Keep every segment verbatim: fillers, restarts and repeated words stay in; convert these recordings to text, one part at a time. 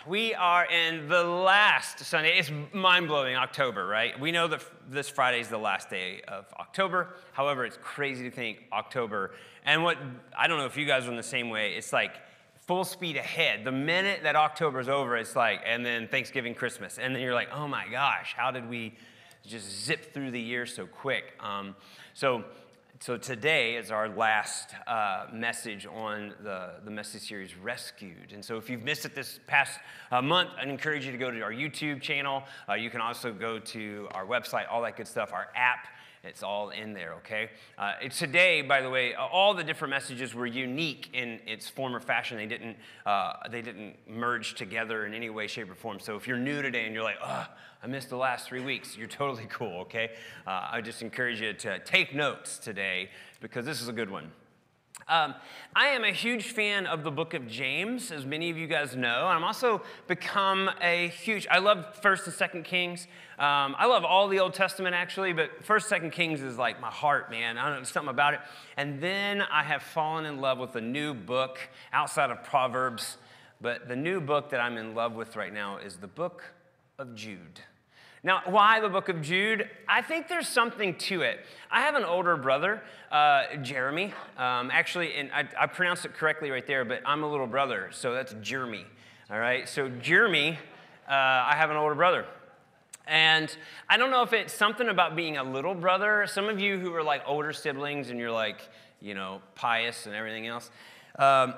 We are in the last Sunday. It's mind-blowing, October, right? We know that this Friday is the last day of October. However, it's crazy to think October. And what, I don't know if you guys are in the same way, it's like full speed ahead. The minute that October's over, it's like, and then Thanksgiving, Christmas. And then you're like, oh my gosh, how did we just zip through the year so quick? Um, so, So today is our last uh, message on the, the message series, Rescued. And so if you've missed it this past uh, month, I'd encourage you to go to our YouTube channel. Uh, you can also go to our website, all that good stuff, our app. It's all in there, okay? Uh, it's today, by the way, all the different messages were unique in its form or fashion. They didn't, uh, they didn't merge together in any way, shape, or form. So if you're new today and you're like, oh, I missed the last three weeks, you're totally cool, okay? Uh, I just encourage you to take notes today because this is a good one. Um, I am a huge fan of the book of James, as many of you guys know. I'm also become a huge, I love First and Second Kings. Um, I love all the Old Testament, actually, but First, Second Kings is like my heart, man. I don't know, something about it. And then I have fallen in love with a new book outside of Proverbs, but the new book that I'm in love with right now is the book of Jude. Now, why the book of Jude? I think there's something to it. I have an older brother, uh, Jeremy. Um, actually, and I, I pronounced it correctly right there, but I'm a little brother, so that's Jeremy. All right, so Jeremy, uh, I have an older brother. And I don't know if it's something about being a little brother. Some of you who are like older siblings and you're like, you know, pious and everything else. Um,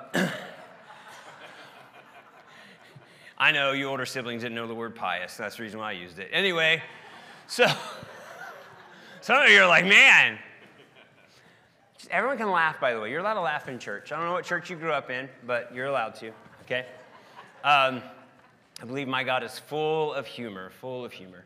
I know you older siblings didn't know the word pious. That's the reason why I used it. Anyway, so some of you are like, man. Just, everyone can laugh, by the way. You're allowed to laugh in church. I don't know what church you grew up in, but you're allowed to, okay? Um, I believe my God is full of humor, full of humor.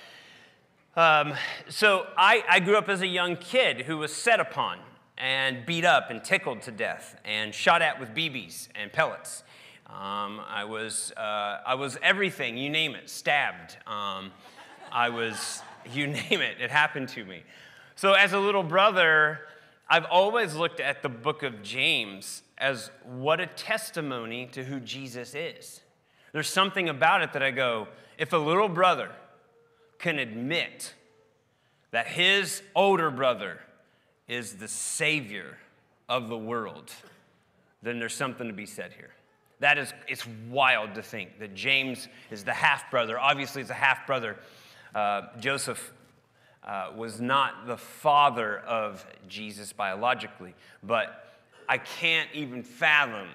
Um, so I, I grew up as a young kid who was set upon and beat up and tickled to death and shot at with B Bs and pellets. Um, I was uh, I was everything, you name it, stabbed. Um, I was, you name it, it happened to me. So as a little brother, I've always looked at the book of James as what a testimony to who Jesus is. There's something about it that I go, if a little brother can admit that his older brother is the Savior of the world, then there's something to be said here. That is, it's wild to think that James is the half-brother. Obviously, he's a half-brother. Uh, Joseph uh, was not the father of Jesus biologically, but I can't even fathom.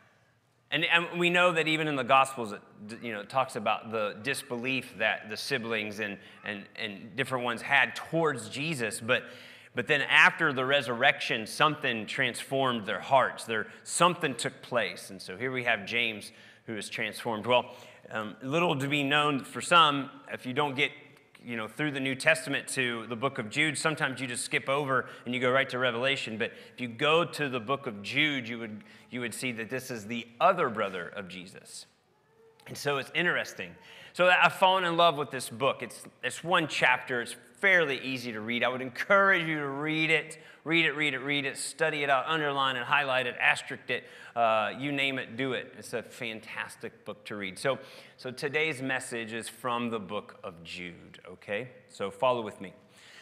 And, and we know that even in the Gospels, it, you know, it talks about the disbelief that the siblings and, and, and different ones had towards Jesus, but But then after the resurrection, something transformed their hearts. There, something took place. And so here we have James who is transformed. Well, um, little to be known for some, if you don't get you know, through the New Testament to the book of Jude, sometimes you just skip over and you go right to Revelation. But if you go to the book of Jude, you would, you would see that this is the other brother of Jesus. And so it's interesting. So I've fallen in love with this book. It's, it's one chapter. It's fairly easy to read. I would encourage you to read it, read it, read it, read it, study it out, underline it, highlight it, asterisk it, uh, you name it, do it. It's a fantastic book to read. So, so today's message is from the book of Jude, okay? So follow with me.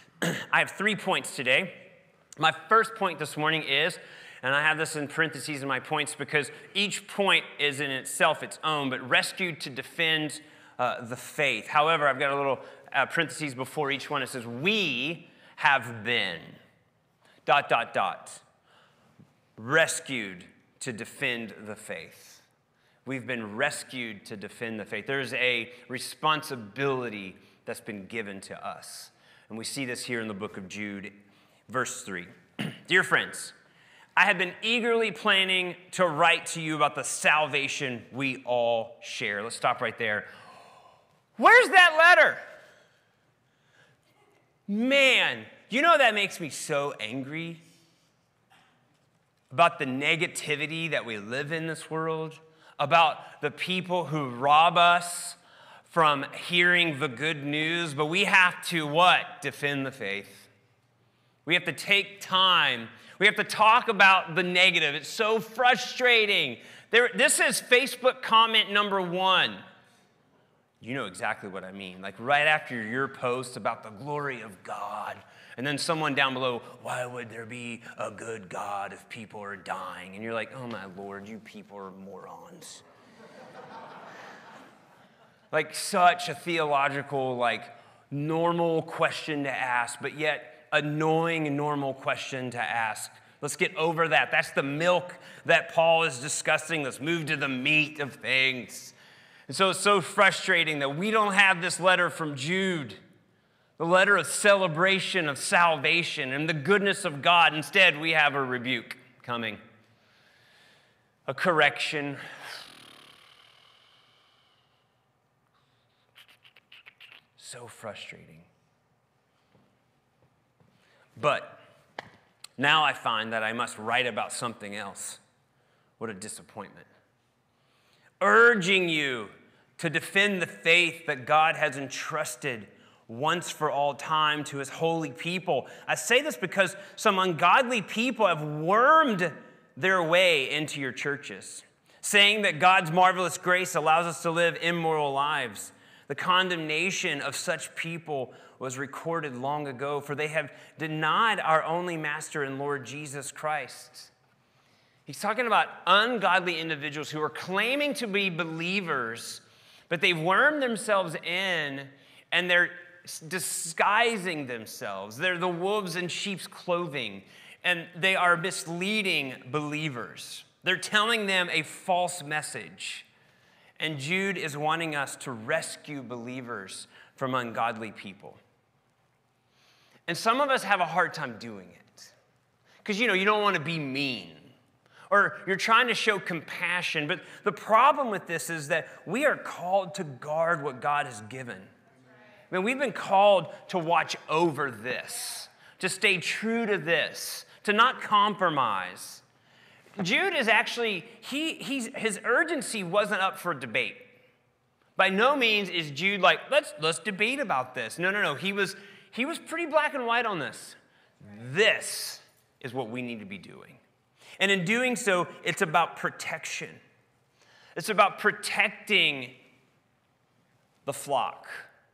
I have three points today. My first point this morning is, and I have this in parentheses in my points because each point is in itself its own, but rescued to defend uh, the faith. However, I've got a little uh, parentheses before each one. It says, we have been, dot, dot, dot, rescued to defend the faith. We've been rescued to defend the faith. There's a responsibility that's been given to us. And we see this here in the book of Jude, verse three. Dear friends, I have been eagerly planning to write to you about the salvation we all share. Let's stop right there. Where's that letter? Man, you know that makes me so angry about the negativity that we live in this world, about the people who rob us from hearing the good news, but we have to what? Defend the faith. We have to take time. We have to talk about the negative. It's so frustrating. There, this is Facebook comment number one. You know exactly what I mean. Like right after your post about the glory of God, and then someone down below, why would there be a good God if people are dying? And you're like, oh my Lord, you people are morons. Like such a theological, like normal question to ask, but yet annoying and normal question to ask. Let's get over that. That's the milk that Paul is discussing. Let's move to the meat of things. And so it's so frustrating that we don't have this letter from Jude, the letter of celebration of salvation and the goodness of God. Instead, we have a rebuke coming, a correction. So frustrating. But now I find that I must write about something else. What a disappointment. Urging you to defend the faith that God has entrusted once for all time to his holy people. I say this because some ungodly people have wormed their way into your churches, saying that God's marvelous grace allows us to live immoral lives. The condemnation of such people was recorded long ago, for they have denied our only Master and Lord Jesus Christ. He's talking about ungodly individuals who are claiming to be believers, but they've wormed themselves in and they're disguising themselves. They're the wolves in sheep's clothing, and they are misleading believers. They're telling them a false message. And Jude is wanting us to rescue believers from ungodly people. And some of us have a hard time doing it. Because, you know, you don't want to be mean. Or you're trying to show compassion. But the problem with this is that we are called to guard what God has given. I mean, we've been called to watch over this, to stay true to this, to not compromise. Jude is actually, he, he's, his urgency wasn't up for debate. By no means is Jude like, let's, let's debate about this. No, no, no. He was, he was pretty black and white on this. This is what we need to be doing. And in doing so, it's about protection. It's about protecting the flock.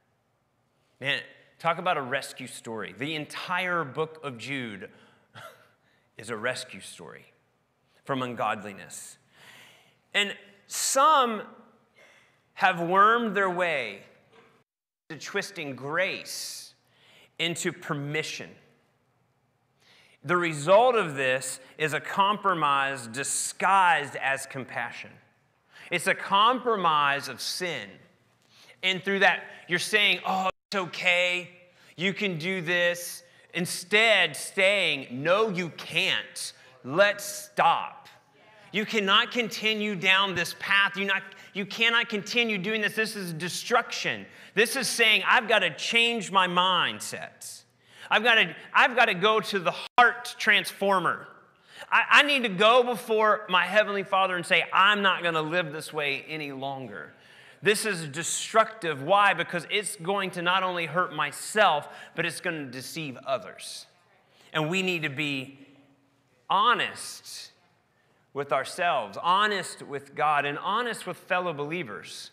Man, talk about a rescue story. The entire book of Jude is a rescue story from ungodliness. And some have wormed their way to twisting grace into permission. The result of this is a compromise disguised as compassion. It's a compromise of sin. And through that, you're saying, oh, it's okay, you can do this. Instead, saying, no, you can't. Let's stop. You cannot continue down this path. You, not, you cannot continue doing this. This is destruction. This is saying, I've got to change my mindset. I've got to, I've got to go to the heart transformer. I, I need to go before my Heavenly Father and say, I'm not going to live this way any longer. This is destructive. Why? Because it's going to not only hurt myself, but it's going to deceive others. And we need to be honest with ourselves, honest with God, and honest with fellow believers.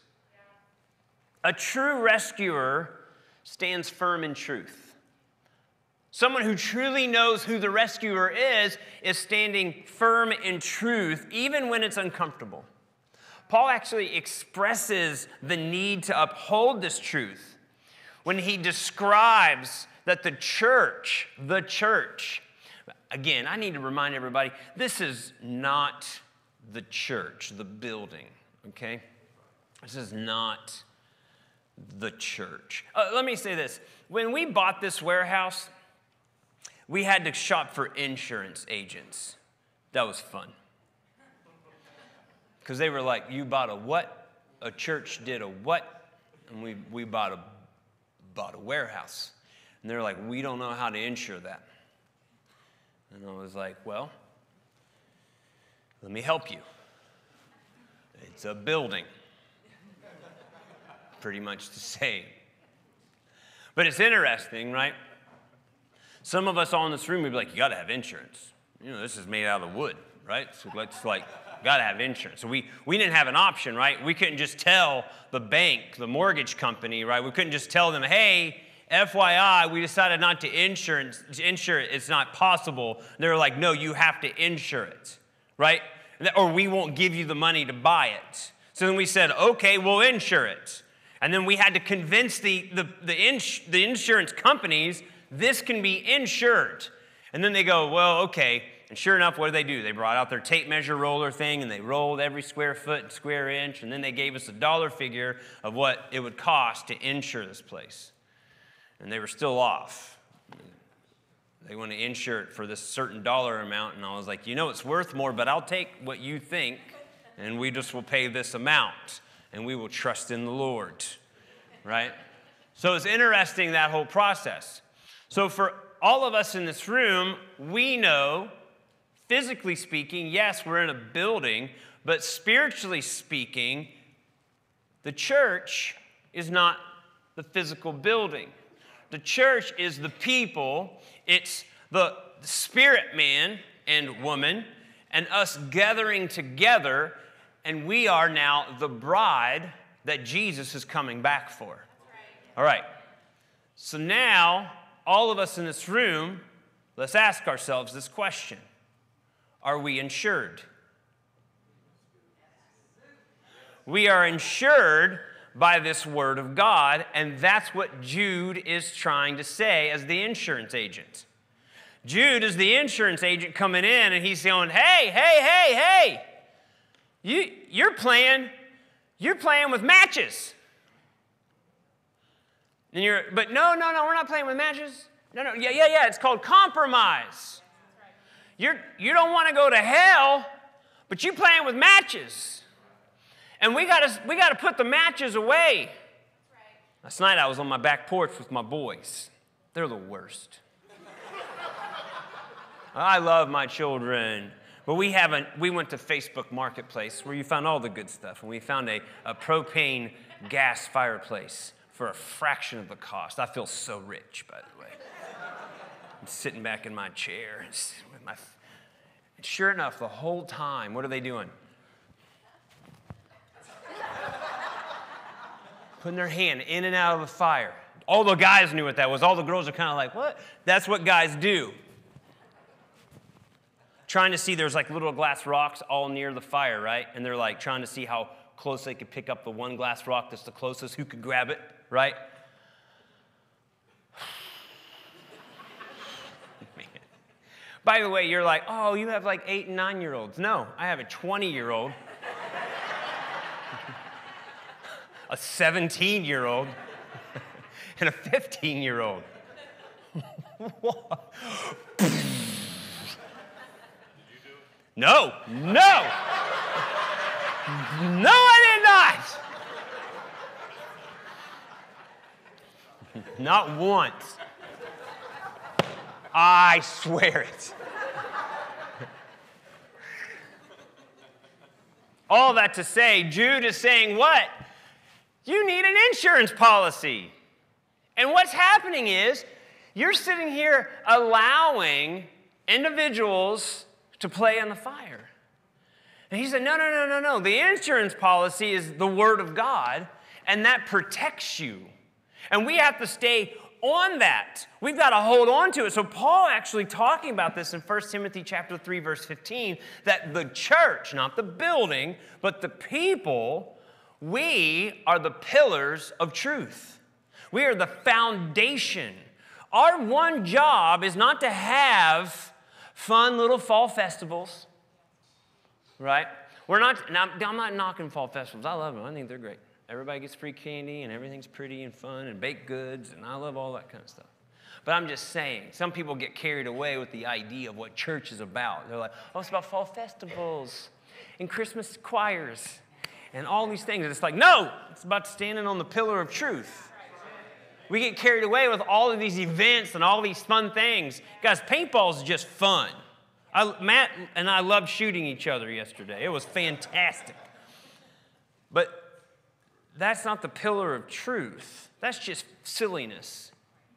A true rescuer stands firm in truth. Someone who truly knows who the rescuer is, is standing firm in truth, even when it's uncomfortable. Paul actually expresses the need to uphold this truth when he describes that the church, the church, again, I need to remind everybody, this is not the church, the building, okay? This is not the church. Uh, let me say this. When we bought this warehouse, we had to shop for insurance agents. That was fun. Because they were like, you bought a what? A church did a what? And we, we bought a bought a warehouse. And they're like, we don't know how to insure that. And I was like, well, let me help you. It's a building. Pretty much the same. But it's interesting, right? Some of us all in this room would be like, you got to have insurance. You know, this is made out of wood, right? So let's like, got to have insurance. So we, we didn't have an option, right? We couldn't just tell the bank, the mortgage company, right? We couldn't just tell them, hey, F Y I, we decided not to insurance, insure it. It's not possible. They were like, no, you have to insure it, right? Or we won't give you the money to buy it. So then we said, okay, we'll insure it. And then we had to convince the, the, the, ins the insurance companies this can be insured. And then they go, well, okay. And sure enough, what did they do? They brought out their tape measure roller thing, and they rolled every square foot and square inch, and then they gave us a dollar figure of what it would cost to insure this place. And they were still off. They want to insure it for this certain dollar amount, and I was like, you know, it's worth more, but I'll take what you think, and we just will pay this amount, and we will trust in the Lord, right? So it's interesting, that whole process. So for all of us in this room, we know, physically speaking, yes, we're in a building, but spiritually speaking, the church is not the physical building. The church is the people. It's the spirit man and woman and us gathering together, and we are now the bride that Jesus is coming back for. All right. So now, all of us in this room, let's ask ourselves this question. Are we insured? We are insured by this word of God, and that's what Jude is trying to say as the insurance agent. Jude is the insurance agent coming in, and he's going, hey, hey, hey, hey, you, you're playing, you're playing with matches. And you're, but no, no, no, we're not playing with matches. No, no, yeah, yeah, yeah, it's called compromise. You're, you don't want to go to hell, but you're playing with matches. And we got to we got to put the matches away. Last night I was on my back porch with my boys. They're the worst. I love my children. But we haven't, we went to Facebook Marketplace where you found all the good stuff. And we found a, a propane gas fireplace for a fraction of the cost. I feel so rich, by the way. I'm sitting back in my chair with my, and sure enough, the whole time, what are they doing? Putting their hand in and out of the fire. All the guys knew what that was. All the girls are kind of like, what? That's what guys do. Trying to see, there's like little glass rocks all near the fire, right? And they're like trying to see how close they could pick up the one glass rock that's the closest, who could grab it, right? Man. By the way, you're like, oh, you have like eight and nine-year-olds. No, I have a twenty-year-old. A seventeen-year-old, and a fifteen-year-old. No, no. No, I did not. Not once. I swear it. All that to say, Jude is saying what? You need an insurance policy. And what's happening is you're sitting here allowing individuals to play on the fire. And he said, no, no, no, no, no. The insurance policy is the Word of God, and that protects you. And we have to stay on that. We've got to hold on to it. So Paul actually talking about this in First Timothy chapter three, verse fifteen, that the church, not the building, but the people, we are the pillars of truth. We are the foundation. Our one job is not to have fun little fall festivals, right? We're not, now, I'm not knocking fall festivals. I love them. I think they're great. Everybody gets free candy, and everything's pretty and fun, and baked goods, and I love all that kind of stuff. But I'm just saying, some people get carried away with the idea of what church is about. They're like, oh, it's about fall festivals and Christmas choirs and all these things. And it's like, no, it's about standing on the pillar of truth. We get carried away with all of these events and all these fun things. Guys, paintball is just fun. I, Matt and I loved shooting each other yesterday. It was fantastic. But that's not the pillar of truth. That's just silliness.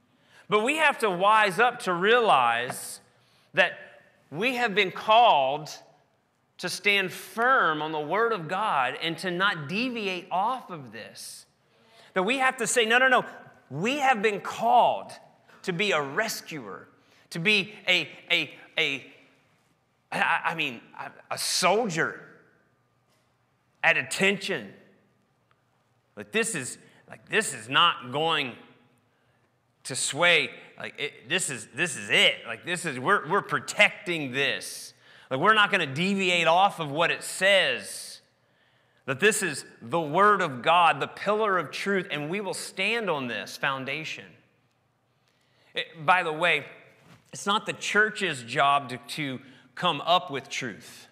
But we have to wise up to realize that we have been called to stand firm on the Word of God and to not deviate off of this. That we have to say, no, no, no. We have been called to be a rescuer, to be a, a, a I, I mean, a soldier at attention. Like this is, like this is not going to sway. Like it, this is, this is it. Like this is, we're, we're protecting this. Like we're not going to deviate off of what it says. That this is the Word of God, the pillar of truth, and we will stand on this foundation. It, by the way, it's not the church's job to, to come up with truth.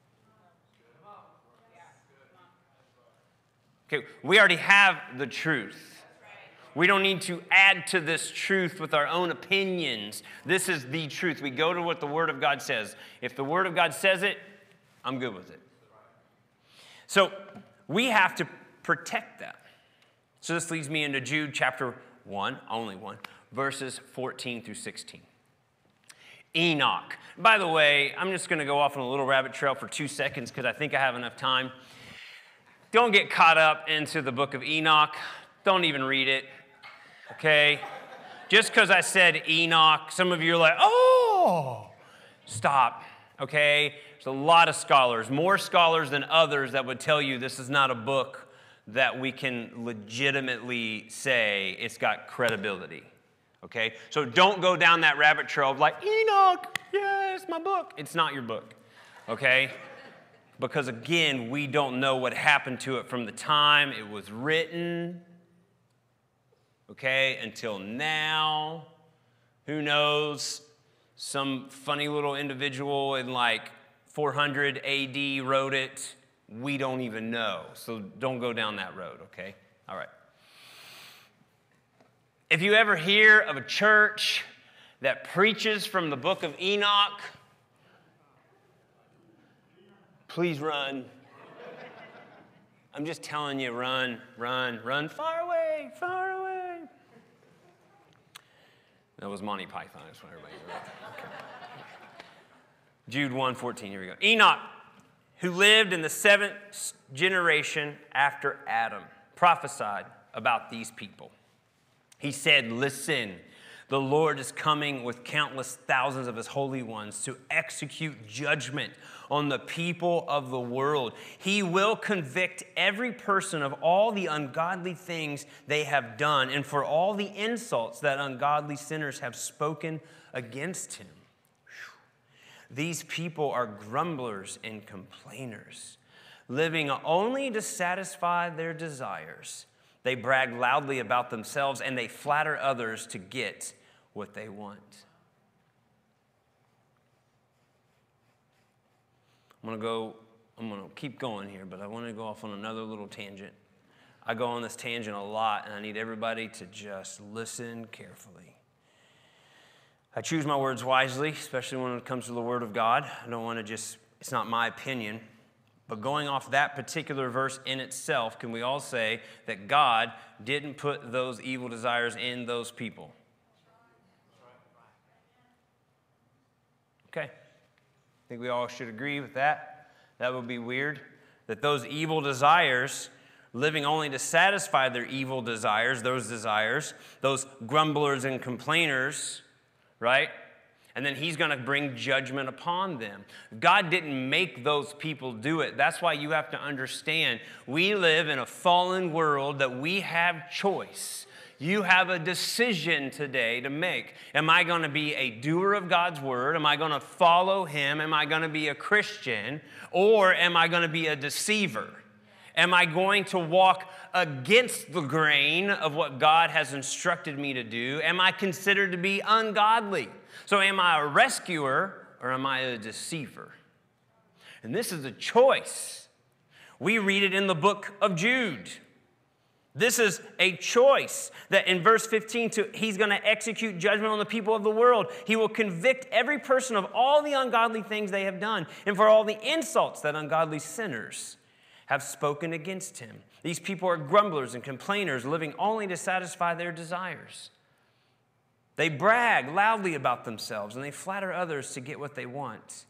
Okay, we already have the truth. We don't need to add to this truth with our own opinions. This is the truth. We go to what the Word of God says. If the Word of God says it, I'm good with it. So we have to protect that. So this leads me into Jude chapter one, only one, verses fourteen through sixteen. Enoch. By the way, I'm just going to go off on a little rabbit trail for two seconds because I think I have enough time. Don't get caught up into the book of Enoch. Don't even read it, okay? Just because I said Enoch, some of you are like, oh, stop, okay? There's a lot of scholars, more scholars than others, that would tell you this is not a book that we can legitimately say it's got credibility, okay? So don't go down that rabbit trail of like, Enoch, yeah, it's my book. It's not your book, okay? Because again, we don't know what happened to it from the time it was written, okay, until now. Who knows? Some funny little individual in like four hundred A D wrote it. We don't even know. So don't go down that road, okay? All right. If you ever hear of a church that preaches from the book of Enoch, please run. I'm just telling you, run, run, run far away, far away. That was Monty Python. That's what everybody wrote. Okay. Jude one fourteen, here we go. Enoch, who lived in the seventh generation after Adam, prophesied about these people. He said, listen, the Lord is coming with countless thousands of his holy ones to execute judgment on the people of the world. He will convict every person of all the ungodly things they have done and for all the insults that ungodly sinners have spoken against him. Whew. These people are grumblers and complainers, living only to satisfy their desires. They brag loudly about themselves and they flatter others to get what they want. I'm going to go, I'm going to keep going here, but I want to go off on another little tangent. I go on this tangent a lot, and I need everybody to just listen carefully. I choose my words wisely, especially when it comes to the Word of God. I don't want to just, it's not my opinion. But going off that particular verse in itself, can we all say that God didn't put those evil desires in those people? Okay. I think we all should agree with that. That would be weird. That those evil desires, living only to satisfy their evil desires, those desires, those grumblers and complainers, right? And then he's going to bring judgment upon them. God didn't make those people do it. That's why you have to understand, we live in a fallen world that we have choice. You have a decision today to make. Am I going to be a doer of God's word? Am I going to follow him? Am I going to be a Christian? Or am I going to be a deceiver? Am I going to walk against the grain of what God has instructed me to do? Am I considered to be ungodly? So am I a rescuer or am I a deceiver? And this is a choice. We read it in the book of Jude. This is a choice that in verse fifteen, to, he's going to execute judgment on the people of the world. He will convict every person of all the ungodly things they have done and for all the insults that ungodly sinners have spoken against him. These people are grumblers and complainers, living only to satisfy their desires. They brag loudly about themselves, and they flatter others to get what they want.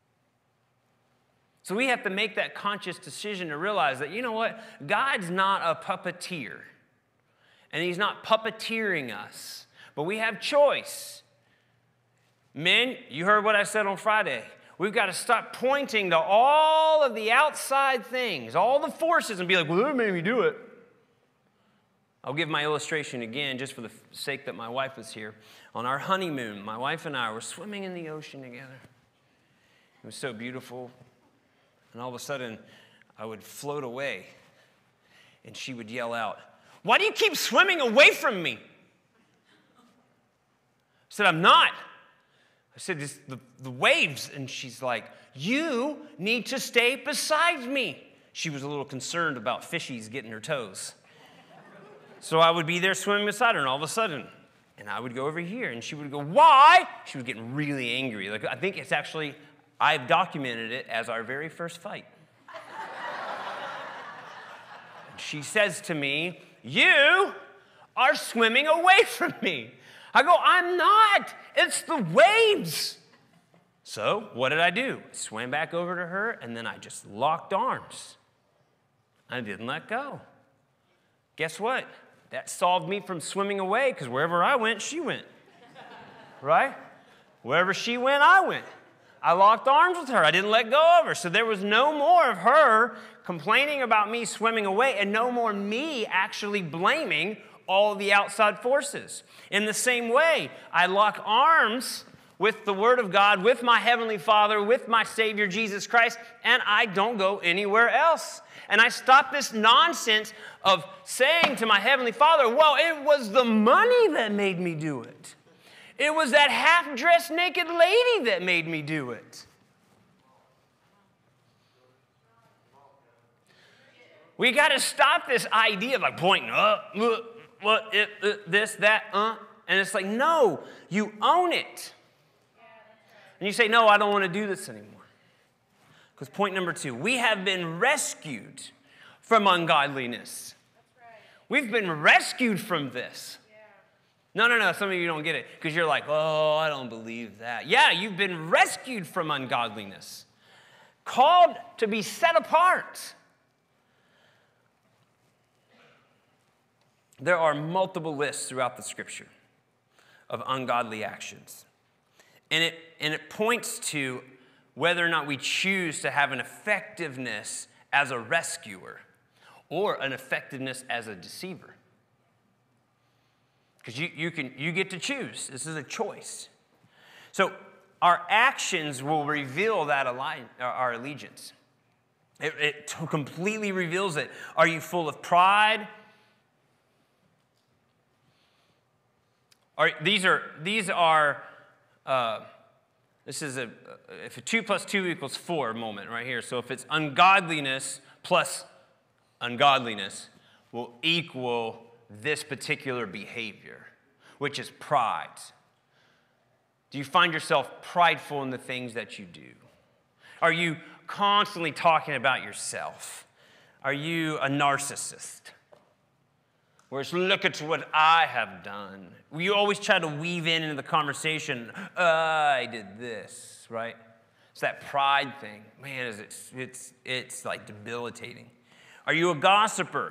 So we have to make that conscious decision to realize that, you know what? God's not a puppeteer, and he's not puppeteering us, but we have choice. Men, you heard what I said on Friday. We've got to stop pointing to all of the outside things, all the forces, and be like, well, that made me do it. I'll give my illustration again just for the sake that my wife was here. On our honeymoon, my wife and I were swimming in the ocean together. It was so beautiful. And all of a sudden, I would float away, and she would yell out, why do you keep swimming away from me? I said, I'm not. I said, it's the, the waves. And she's like, you need to stay beside me. She was a little concerned about fishies getting her toes. So I would be there swimming beside her, and all of a sudden, and I would go over here, and she would go, why? She was getting really angry. Like, I think it's actually, I've documented it as our very first fight. She says to me, you are swimming away from me. I go, I'm not. It's the waves. So what did I do? I swam back over to her, and then I just locked arms. I didn't let go. Guess what? That solved me from swimming away, because wherever I went, she went. Right? Wherever she went, I went. I locked arms with her. I didn't let go of her. So there was no more of her complaining about me swimming away, and no more me actually blaming all the outside forces. In the same way, I lock arms with the Word of God, with my Heavenly Father, with my Savior, Jesus Christ, and I don't go anywhere else. And I stop this nonsense of saying to my Heavenly Father, well, it was the money that made me do it. It was that half-dressed naked lady that made me do it. We got to stop this idea of like pointing up, uh, what, it, uh, this, that, uh, and it's like, no, you own it. And you say, no, I don't want to do this anymore. Because point number two, we have been rescued from ungodliness. That's right. We've been rescued from this. Yeah. No, no, no, some of you don't get it because you're like, oh, I don't believe that. Yeah, you've been rescued from ungodliness. Called to be set apart. There are multiple lists throughout the scripture of ungodly actions. And it, and it points to whether or not we choose to have an effectiveness as a rescuer or an effectiveness as a deceiver. Because you, you, can, you get to choose. This is a choice. So our actions will reveal that align, our allegiance. It, it completely reveals it. Are you full of pride? Are, these are, these are uh, This is a, if a two plus two equals four moment right here. So if it's ungodliness plus ungodliness will equal this particular behavior, which is pride. Do you find yourself prideful in the things that you do? Are you constantly talking about yourself? Are you a narcissist? Whereas, look at what I have done. You always try to weave in into the conversation, I did this, right? It's that pride thing. Man, is it, it's, it's like debilitating. Are you a gossiper?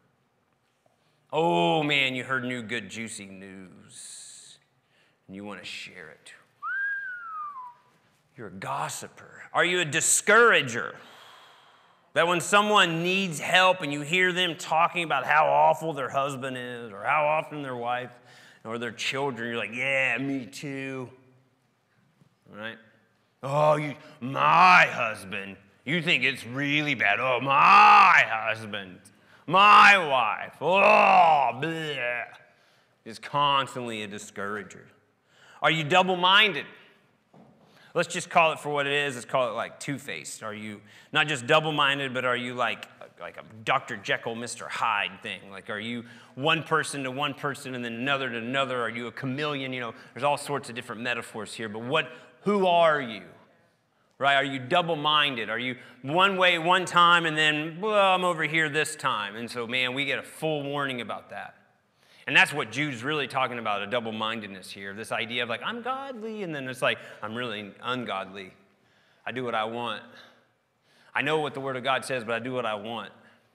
Oh, man, you heard new good juicy news, and you want to share it. You're a gossiper. Are you a discourager? That when someone needs help and you hear them talking about how awful their husband is or how often their wife or their children, you're like, yeah, me too. Right? Oh, you, my husband. You think it's really bad. Oh, my husband. My wife. Oh, bleh. Just constantly a discourager. Are you double-minded? Let's just call it for what it is. Let's call it like two-faced. Are you not just double-minded, but are you like, like a Doctor Jekyll, Mister Hyde thing? Like, are you one person to one person and then another to another? Are you a chameleon? You know, there's all sorts of different metaphors here. But what? Who are you? Right? Are you double-minded? Are you one way one time and then, well, I'm over here this time? And so, man, we get a full warning about that. And that's what Jude's really talking about, a double-mindedness here. This idea of like, I'm godly, and then it's like, I'm really ungodly. I do what I want. I know what the Word of God says, but I do what I want.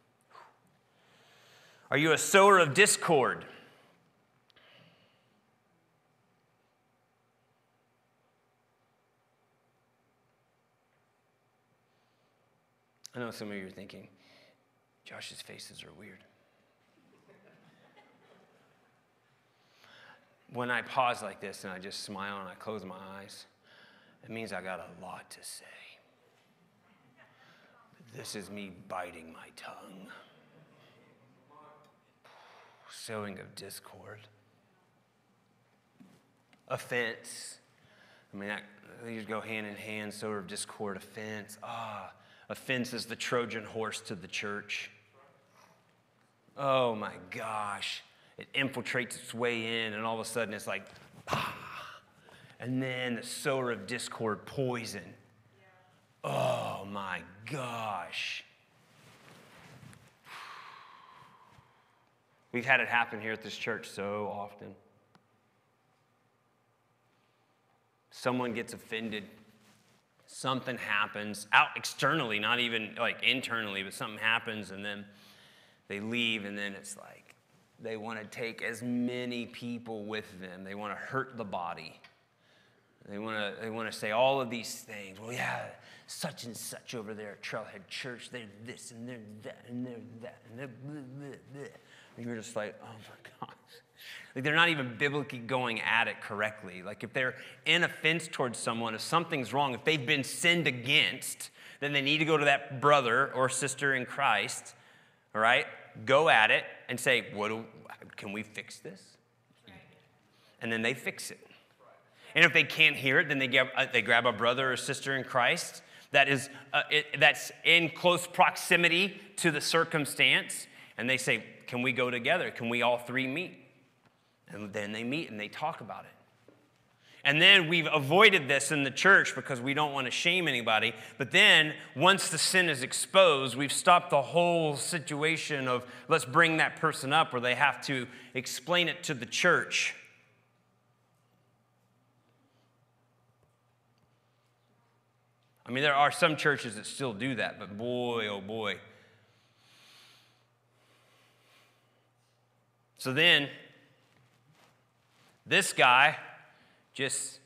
Are you a sower of discord? I know some of you are thinking, Josh's faces are weird. When I pause like this and I just smile and I close my eyes, it means I got a lot to say. But this is me biting my tongue. Sowing of discord. Offense. I mean, that, these go hand in hand, sower of discord, offense. Ah, offense is the Trojan horse to the church. Oh my gosh. It infiltrates its way in, and all of a sudden it's like, ah. And then the sower of discord, poison. Oh my gosh. We've had it happen here at this church so often. Someone gets offended. Something happens out externally, not even like internally, but something happens, and then they leave, and then it's like, they want to take as many people with them. They want to hurt the body. They want to, they want to say all of these things. Well, yeah, such and such over there at Trailhead Church, they're this and they're that and they're that and they're blah, blah, blah. And you're just like, oh my gosh. Like they're not even biblically going at it correctly. Like if they're in offense towards someone, if something's wrong, if they've been sinned against, then they need to go to that brother or sister in Christ, all right? Go at it and say, "What? Do, can we fix this?" And then they fix it. And if they can't hear it, then they, get, uh, they grab a brother or sister in Christ that is uh, it, that's in close proximity to the circumstance, and they say, "Can we go together? Can we all three meet?" And then they meet and they talk about it. And then we've avoided this in the church because we don't want to shame anybody. But then once the sin is exposed, we've stopped the whole situation of let's bring that person up where they have to explain it to the church. I mean, there are some churches that still do that, but boy, oh boy. So then, this guy just,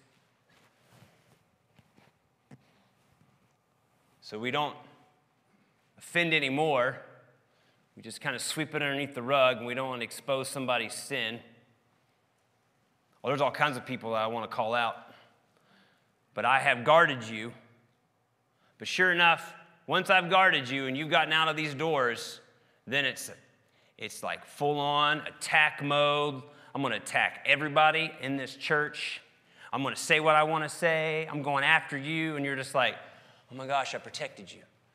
so we don't offend anymore, we just kind of sweep it underneath the rug, and we don't want to expose somebody's sin. Well, there's all kinds of people that I want to call out. But I have guarded you. But sure enough, once I've guarded you and you've gotten out of these doors, then it's, it's like full-on attack mode. I'm going to attack everybody in this church. I'm going to say what I want to say. I'm going after you. And you're just like, oh my gosh, I protected you.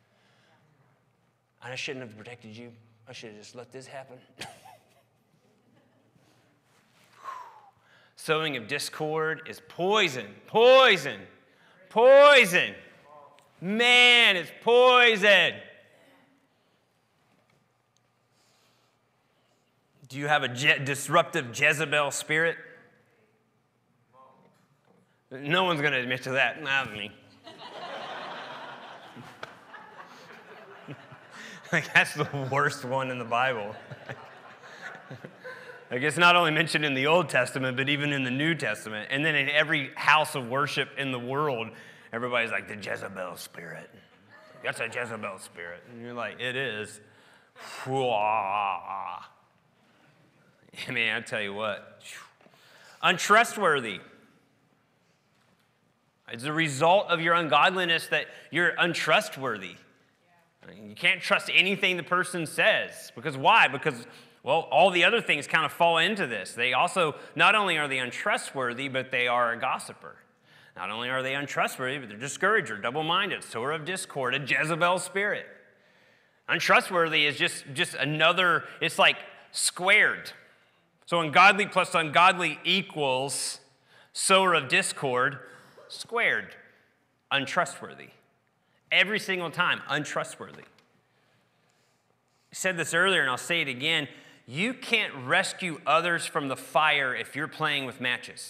I shouldn't have protected you. I should have just let this happen. Sowing of discord is poison, poison, poison. Man, it's poison. Do you have a je- disruptive Jezebel spirit? No one's going to admit to that. Not me. Like, that's the worst one in the Bible. Like, it's not only mentioned in the Old Testament, but even in the New Testament. And then in every house of worship in the world, everybody's like, the Jezebel spirit. That's a Jezebel spirit. And you're like, it is. I mean, I tell you what. Untrustworthy. It's a result of your ungodliness that you're untrustworthy. I mean, you can't trust anything the person says. Because why? Because, well, all the other things kind of fall into this. They also, not only are they untrustworthy, but they are a gossiper. Not only are they untrustworthy, but they're discourager, double-minded, sower of discord, a Jezebel spirit. Untrustworthy is just, just another, it's like squared. So ungodly plus ungodly equals sower of discord squared. Untrustworthy. Every single time, untrustworthy. I said this earlier, and I'll say it again. You can't rescue others from the fire if you're playing with matches.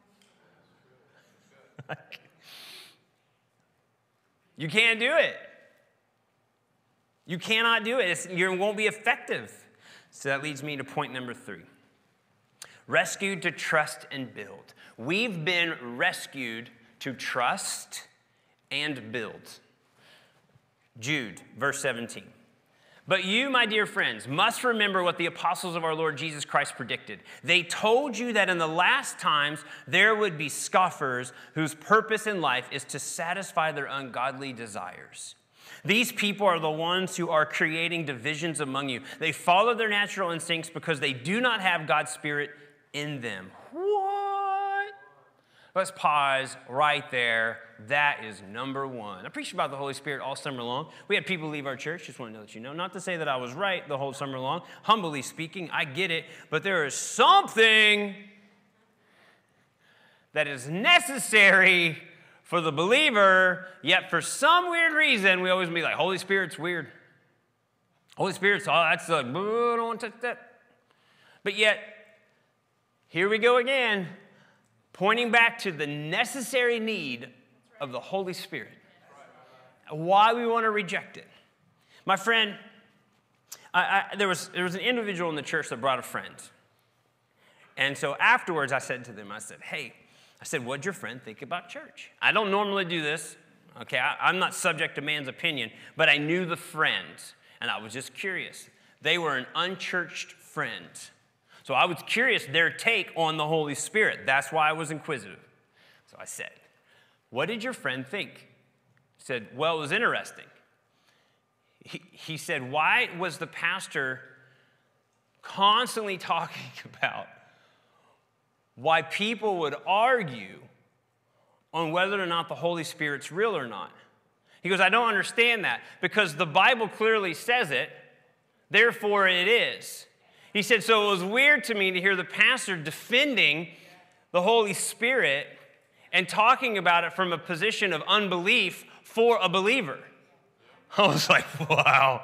You can't do it. You cannot do it. It's, you won't be effective. So that leads me to point number three. Rescued to trust and build. We've been rescued to trust and build. Jude, verse seventeen. But you, my dear friends, must remember what the apostles of our Lord Jesus Christ predicted. They told you that in the last times there would be scoffers whose purpose in life is to satisfy their ungodly desires. These people are the ones who are creating divisions among you. They follow their natural instincts because they do not have God's Spirit in them. What? Let's pause right there. That is number one. I preached about the Holy Spirit all summer long. We had people leave our church. Just want to know that you know. Not to say that I was right the whole summer long. Humbly speaking, I get it. But there is something that is necessary for the believer, yet for some weird reason, we always be like, Holy Spirit's weird. Holy Spirit's, oh, that's like, I don't want to touch that. But yet, here we go again, pointing back to the necessary need of the Holy Spirit. Why we want to reject it. My friend, I, I, there, was, there was an individual in the church that brought a friend. And so afterwards, I said to them, I said, hey, I said, what'd your friend think about church? I don't normally do this. Okay, I, I'm not subject to man's opinion, but I knew the friend, and I was just curious. They were an unchurched friend. So I was curious their take on the Holy Spirit. That's why I was inquisitive. So I said, what did your friend think? He said, well, it was interesting. He, he said, why was the pastor constantly talking about why people would argue on whether or not the Holy Spirit's real or not? He goes, I don't understand that because the Bible clearly says it, therefore it is. He said, so it was weird to me to hear the pastor defending the Holy Spirit and talking about it from a position of unbelief for a believer. I was like, wow.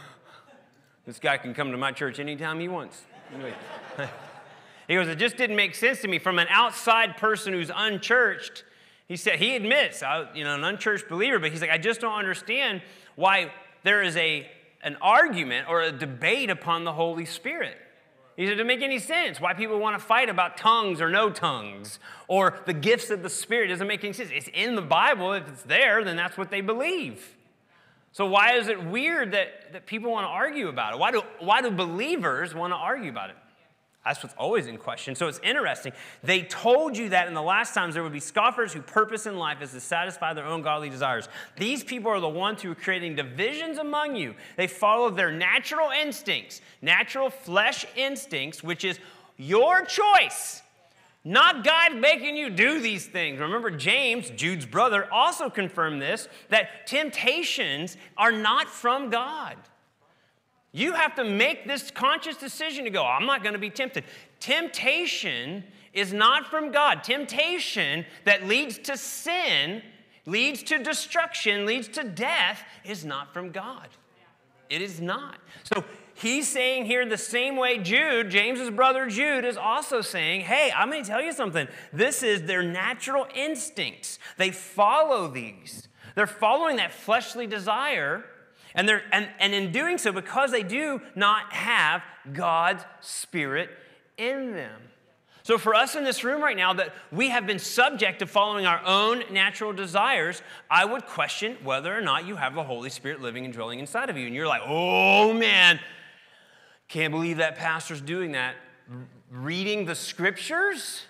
This guy can come to my church anytime he wants. Anyway. He goes, it just didn't make sense to me. From an outside person who's unchurched, he said, he admits, I, you know, an unchurched believer, but he's like, I just don't understand why there is a, an argument or a debate upon the Holy Spirit. He said, it doesn't make any sense why people want to fight about tongues or no tongues or the gifts of the Spirit. It doesn't make any sense. It's in the Bible. If it's there, then that's what they believe. So why is it weird that, that people want to argue about it? Why do, why do believers want to argue about it? That's what's always in question. So it's interesting. They told you that in the last times there would be scoffers whose purpose in life is to satisfy their own godly desires. These people are the ones who are creating divisions among you. They follow their natural instincts, natural flesh instincts, which is your choice, not God making you do these things. Remember, James, Jude's brother, also confirmed this, that temptations are not from God. You have to make this conscious decision to go, I'm not going to be tempted. Temptation is not from God. Temptation that leads to sin, leads to destruction, leads to death, is not from God. It is not. So he's saying here the same way Jude, James's brother Jude, is also saying, hey, I'm going to tell you something. This is their natural instincts. They follow these. They're following that fleshly desire. And, they're, and, and in doing so, because they do not have God's Spirit in them. So for us in this room right now that we have been subject to following our own natural desires, I would question whether or not you have the Holy Spirit living and dwelling inside of you. And you're like, oh man, can't believe that pastor's doing that. Reading the scriptures?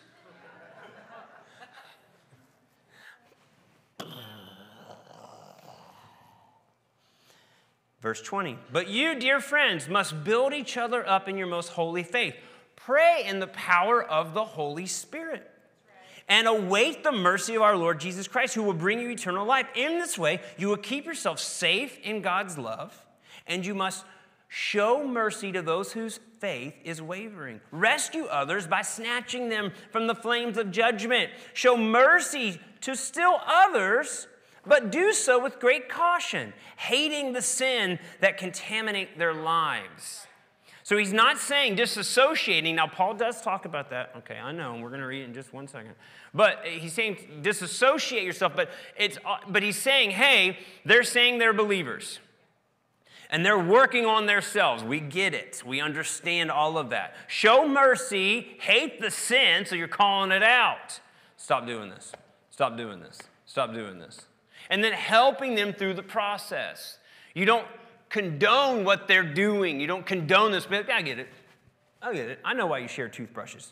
Verse twenty, but you, dear friends, must build each other up in your most holy faith. Pray in the power of the Holy Spirit. And await the mercy of our Lord Jesus Christ, who will bring you eternal life. In this way, you will keep yourself safe in God's love, and you must show mercy to those whose faith is wavering. Rescue others by snatching them from the flames of judgment. Show mercy to still others, but do so with great caution, hating the sin that contaminate their lives. So he's not saying disassociating. Now, Paul does talk about that. Okay, I know, and we're going to read it in just one second. But he's saying disassociate yourself, but, it's, but he's saying, hey, they're saying they're believers. And they're working on themselves. We get it. We understand all of that. Show mercy, hate the sin, so you're calling it out. Stop doing this. Stop doing this. Stop doing this. And then helping them through the process. You don't condone what they're doing. You don't condone this. But I get it. I get it. I know why you share toothbrushes.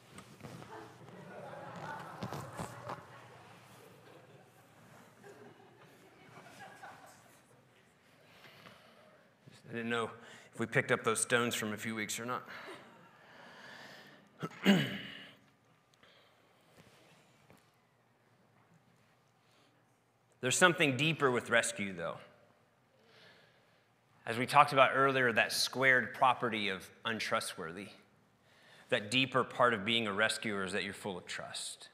I didn't know if we picked up those stones from a few weeks or not. There's something deeper with rescue, though. As we talked about earlier, that squared property of untrustworthy, that deeper part of being a rescuer is that you're full of trust.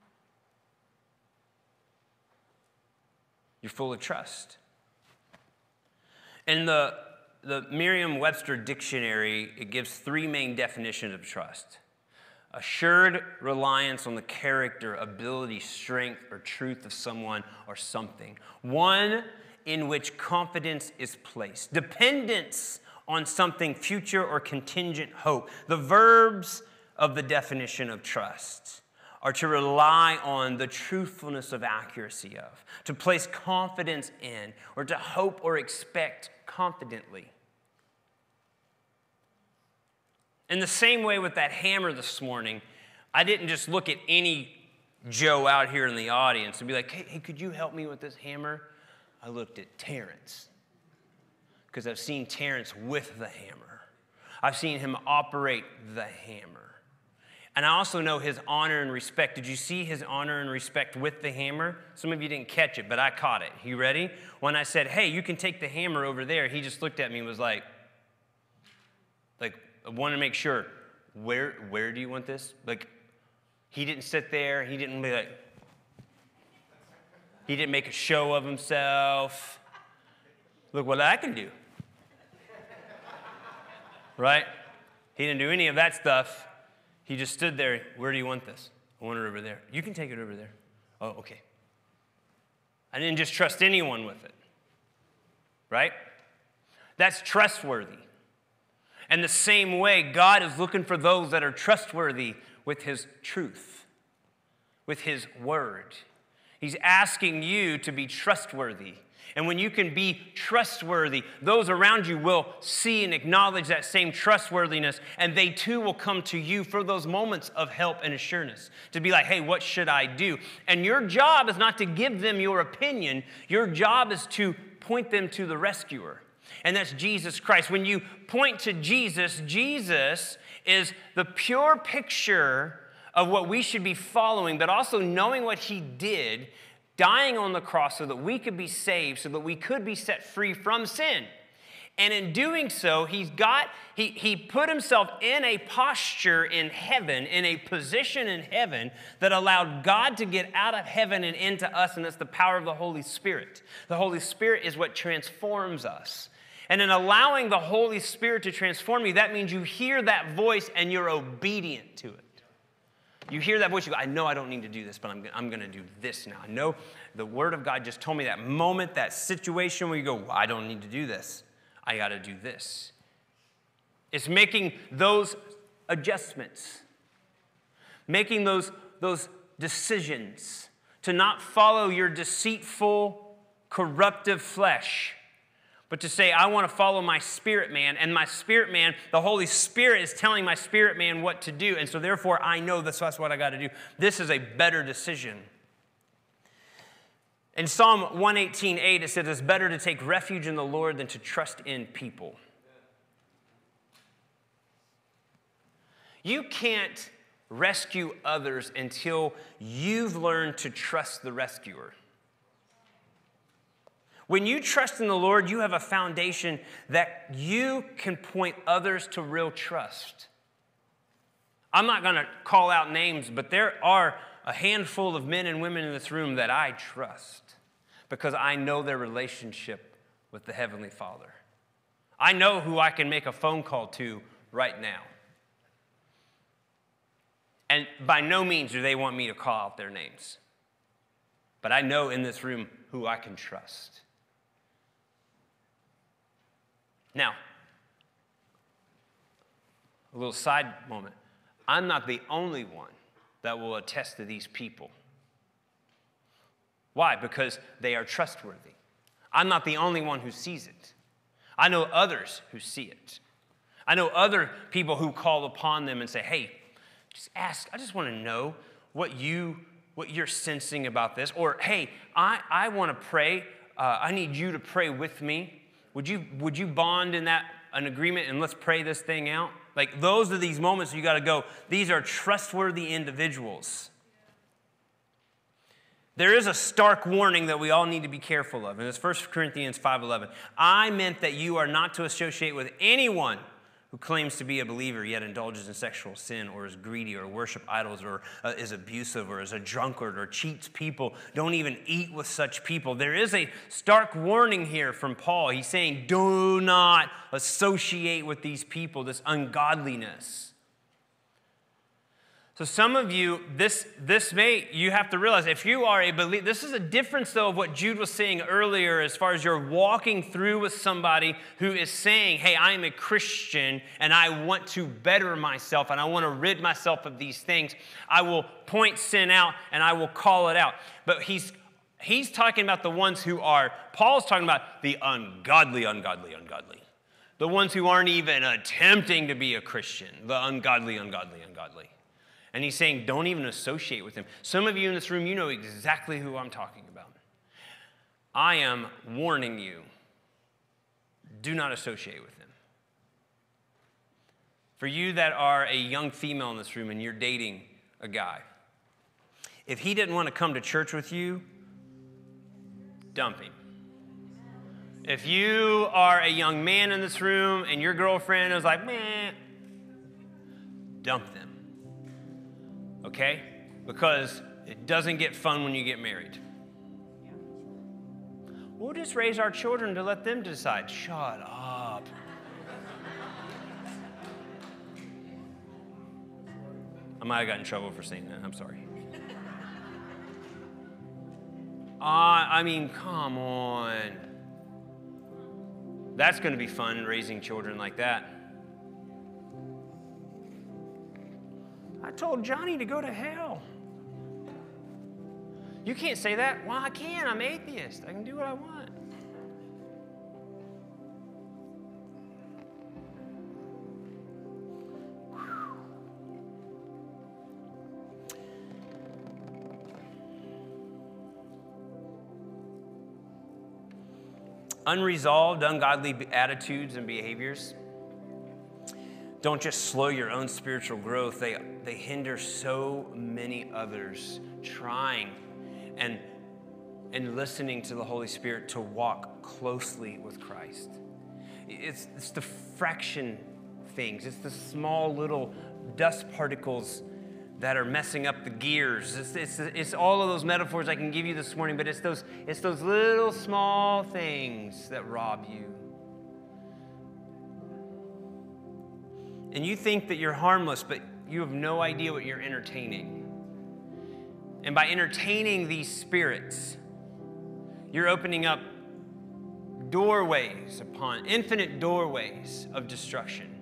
You're full of trust. In the, the Merriam-Webster dictionary, it gives three main definitions of trust. Assured reliance on the character, ability, strength, or truth of someone or something. One in which confidence is placed. Dependence on something future or contingent hope. The verbs of the definition of trust are to rely on the truthfulness of accuracy of, to place confidence in, or to hope or expect confidently. In the same way with that hammer this morning, I didn't just look at any Joe out here in the audience and be like, hey, hey could you help me with this hammer? I looked at Terrence because I've seen Terrence with the hammer. I've seen him operate the hammer. And I also know his honor and respect. Did you see his honor and respect with the hammer? Some of you didn't catch it, but I caught it. You ready? When I said, hey, you can take the hammer over there, he just looked at me and was like, like, I want to make sure, where, where do you want this? Like, he didn't sit there. He didn't be like, he didn't make a show of himself. Look what I can do. Right? He didn't do any of that stuff. He just stood there. Where do you want this? I want it over there. You can take it over there. Oh, okay. I didn't just trust anyone with it. Right? That's trustworthy. And the same way, God is looking for those that are trustworthy with his truth, with his word. He's asking you to be trustworthy. And when you can be trustworthy, those around you will see and acknowledge that same trustworthiness, and they too will come to you for those moments of help and assurance, to be like, hey, what should I do? And your job is not to give them your opinion. Your job is to point them to the rescuer. And that's Jesus Christ. When you point to Jesus, Jesus is the pure picture of what we should be following, but also knowing what he did, dying on the cross so that we could be saved, so that we could be set free from sin. And in doing so, he's got, he, he put himself in a posture in heaven, in a position in heaven that allowed God to get out of heaven and into us, and that's the power of the Holy Spirit. The Holy Spirit is what transforms us. And in allowing the Holy Spirit to transform you, that means you hear that voice and you're obedient to it. You hear that voice, you go, I know I don't need to do this, but I'm, I'm going to do this now. I know the Word of God just told me that moment, that situation where you go, well, I don't need to do this. I got to do this. It's making those adjustments, making those, those decisions to not follow your deceitful, corruptive flesh, but to say, I want to follow my spirit man, and my spirit man, the Holy Spirit is telling my spirit man what to do, and so therefore I know this, that's what I got to do. This is a better decision. In Psalm one eighteen eight, it says, it's better to take refuge in the Lord than to trust in people. You can't rescue others until you've learned to trust the rescuer. When you trust in the Lord, you have a foundation that you can point others to real trust. I'm not going to call out names, but there are a handful of men and women in this room that I trust because I know their relationship with the Heavenly Father. I know who I can make a phone call to right now. And by no means do they want me to call out their names. But I know in this room who I can trust. Now, a little side moment. I'm not the only one that will attest to these people. Why? Because they are trustworthy. I'm not the only one who sees it. I know others who see it. I know other people who call upon them and say, hey, just ask. I just want to know what, you, what you're sensing about this. Or, hey, I, I want to pray. Uh, I need you to pray with me. Would you, would you bond in that an agreement and let's pray this thing out? Like, those are these moments you got to go, these are trustworthy individuals. There is a stark warning that we all need to be careful of, and it's First Corinthians five eleven. I meant that you are not to associate with anyone who claims to be a believer yet indulges in sexual sin or is greedy or worship idols or uh, is abusive or is a drunkard or cheats people. Don't even eat with such people. There is a stark warning here from Paul. He's saying, do not associate with these people, this ungodliness. So some of you, this, this may, you have to realize, if you are a believer, this is a difference, though, of what Jude was saying earlier as far as you're walking through with somebody who is saying, hey, I am a Christian, and I want to better myself, and I want to rid myself of these things. I will point sin out, and I will call it out. But he's, he's talking about the ones who are, Paul's talking about the ungodly, ungodly, ungodly. The ones who aren't even attempting to be a Christian. The ungodly, ungodly, ungodly. And he's saying, don't even associate with him. Some of you in this room, you know exactly who I'm talking about. I am warning you, do not associate with him. For you that are a young female in this room and you're dating a guy, if he didn't want to come to church with you, dump him. If you are a young man in this room and your girlfriend is like, meh, dump them. Okay? Because it doesn't get fun when you get married. We'll just raise our children to let them decide. Shut up. I might have gotten in trouble for saying that. I'm sorry. Uh, I mean, come on. That's going to be fun, raising children like that. I told Johnny to go to hell. You can't say that. Well, I can. I'm atheist. I can do what I want. Unresolved, ungodly attitudes and behaviors don't just slow your own spiritual growth, they, they hinder so many others trying and, and listening to the Holy Spirit to walk closely with Christ. It's, it's the fraction things. It's the small little dust particles that are messing up the gears. It's, it's, it's all of those metaphors I can give you this morning, but it's those, it's those little small things that rob you. And you think that you're harmless, but you have no idea what you're entertaining. And by entertaining these spirits, you're opening up doorways upon infinite doorways of destruction.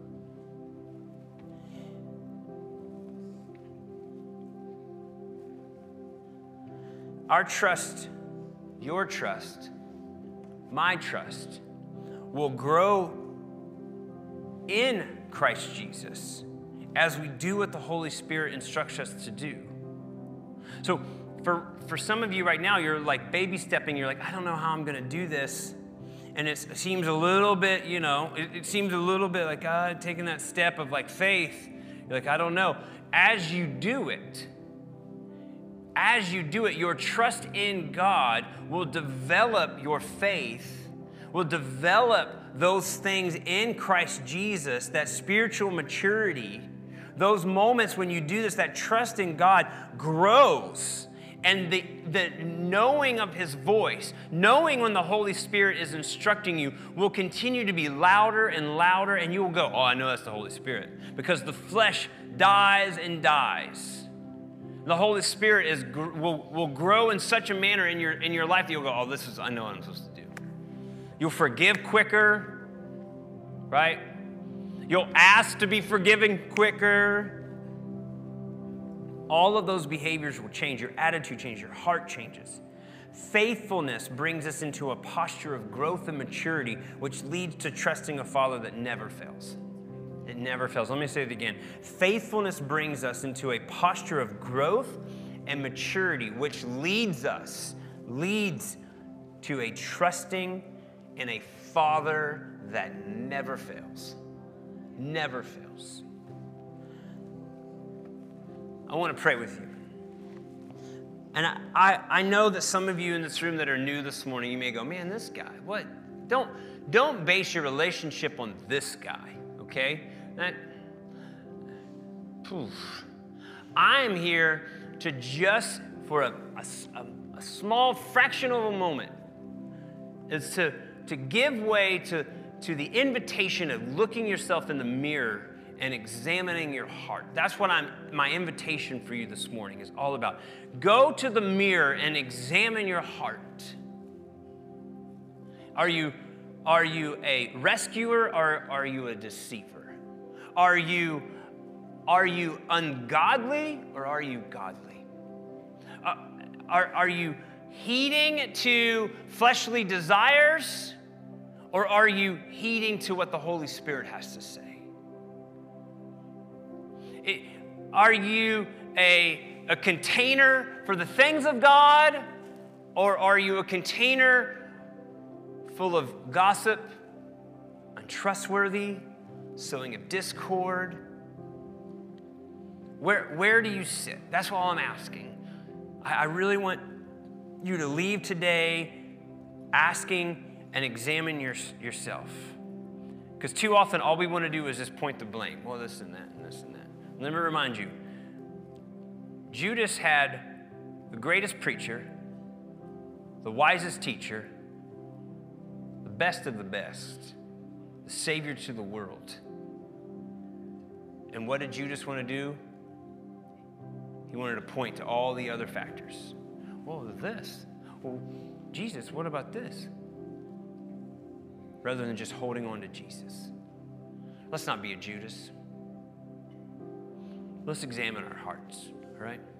Our trust, your trust, my trust, will grow in Christ Jesus as we do what the Holy Spirit instructs us to do. So for, for some of you right now, you're like baby stepping. You're like, I don't know how I'm going to do this. And it's, it seems a little bit, you know, it, it seems a little bit like God uh, taking that step of like faith. You're like, I don't know. As you do it, as you do it, your trust in God will develop your faith, will develop those things in Christ Jesus, that spiritual maturity. Those moments when you do this, that trust in God grows. And the, the knowing of his voice, knowing when the Holy Spirit is instructing you, will continue to be louder and louder, and you will go, oh, I know that's the Holy Spirit. Because the flesh dies and dies. The Holy Spirit is will, will grow in such a manner in your, in your life that you'll go, oh, this is, I know what I'm supposed to do. You'll forgive quicker, right? You'll ask to be forgiven quicker. All of those behaviors will change. Your attitude changes. Your heart changes. Faithfulness brings us into a posture of growth and maturity, which leads to trusting a Father that never fails. It never fails. Let me say it again. Faithfulness brings us into a posture of growth and maturity, which leads us, leads to a trusting in a Father that never fails. Never fails. I want to pray with you. And I, I, I know that some of you in this room that are new this morning, you may go, man, this guy, what? Don't, don't base your relationship on this guy, okay? That, poof. I am here to just, for a, a, a small fraction of a moment, is to, to give way to, to the invitation of looking yourself in the mirror and examining your heart. That's what I'm, my invitation for you this morning is all about. Go to the mirror and examine your heart. Are you, are you a rescuer or are you a deceiver? Are you, are you ungodly or are you godly? Uh, are, are you heeding to fleshly desires or are you heeding to what the Holy Spirit has to say? It, are you a, a container for the things of God, or are you a container full of gossip, untrustworthy, sowing of discord? Where, where do you sit? That's all I'm asking. I, I really want you to leave today asking and examine your, yourself. Because too often all we want to do is just point the blame. Well, this and that and this and that. Let me remind you, Judas had the greatest preacher, the wisest teacher, the best of the best, the Savior to the world. And what did Judas want to do? He wanted to point to all the other factors. Well, this. Well, Jesus, what about this? Rather than just holding on to Jesus. Let's not be a Judas. Let's examine our hearts, all right?